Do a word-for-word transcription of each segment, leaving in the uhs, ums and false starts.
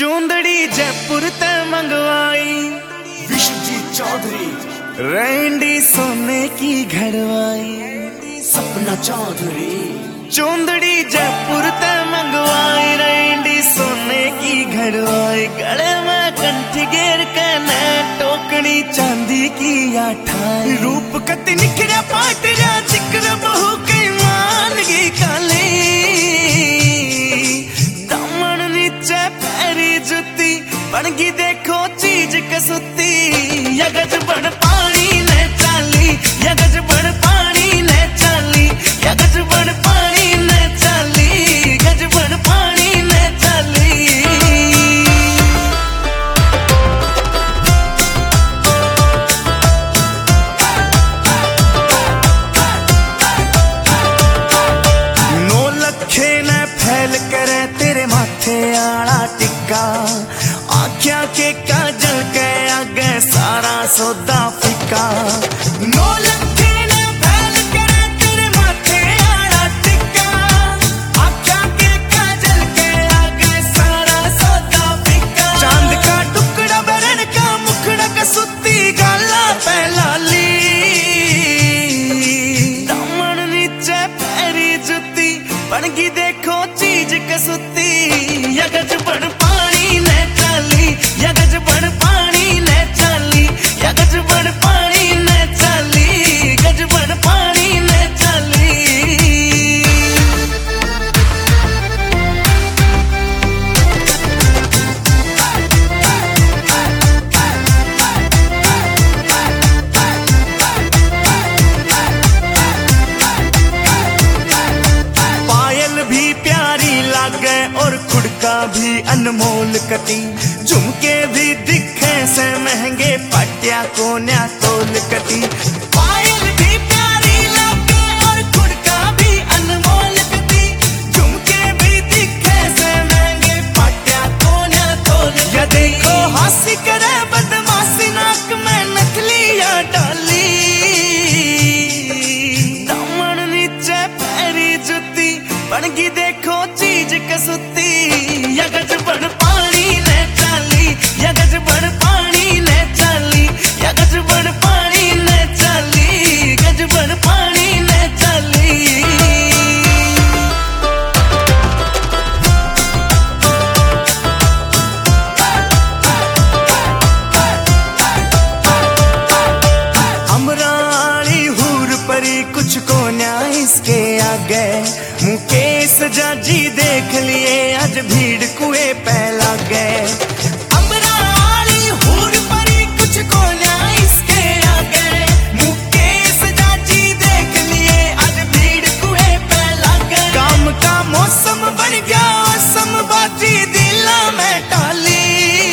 चूंदड़ी जयपुर ते मंगवाई विश्वजीत चौधरी, रैंडी सोने की घड़वाई सपना चौधरी। चूंदड़ी जयपुर ते मंगवाई रैंडी सोने की घड़वाई गले में कंठी घेर के न टोकनी चांदी की आठाई रूप कति निखरा पाटरा जिक्र बहु के मान की काली दामन नीचे पैरी जुती बनगी देखो चीज कसुती यगज बड़ पानी ने चाली यगज बड़ पानी ने चाली यगज बड़ पानी ने चाली गज बड़ पानी ने चाली। नौ लखे ने फैल करे तेरे माथे आला टिक्का आख्या के काजल के आगे सारा सौदा फिका। नौ लखे ने फैल करे तेरे माथे आला टिक्का आख्या के काजल के आगे सारा सौदा फिका। चांद का टुकड़ा बरन का मुखड़ा का सुती गाला पहलाली दामन नीचे पैरी जुती बनगी देखो चीज कसुती यगज बड़ पानी ने चाली यगज बड़ पानी ने चाली यगज बड़ पानी ने चाली गज बड़ पानी ने चाली। पायल भी प्यारी लागे और खुड़का भी अनमोल कटी झुमके भी दिखे से महंगे पटिया को न्या तोल कटी। पायल भी प्यारी लागे और खुड़का भी अनमोल कटी झुमके भी दिखे से महंगे पटिया को न्या तोल कटी। या देखो हंसी करे बदमाशी नाक में नकलिया डाली दामन नीचे पैरी जुती बनगी देखो चीज कसुती यगज बड़ पानी ने चाली यगज बड़ पानी ने चाली यगज बड़ पानी ने चाली गज बड़ पानी ने चाली। अमराली हूर परी कुछ को न्याय इसके आगे मुकेश जाजी देख लिए आज भीड़ कुएं पे लगे। अमराली हूर परी कुछ को न्याय इसके आगे मुकेश जाजी देख लिए आज भीड़ कुएं पे लगे। काम का मौसम बन गया समबाजी दिला में टाली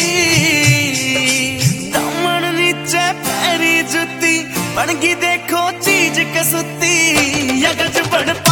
दामन नीचे पैरी जुती बनगी देखो चीज कसुती यगज बड़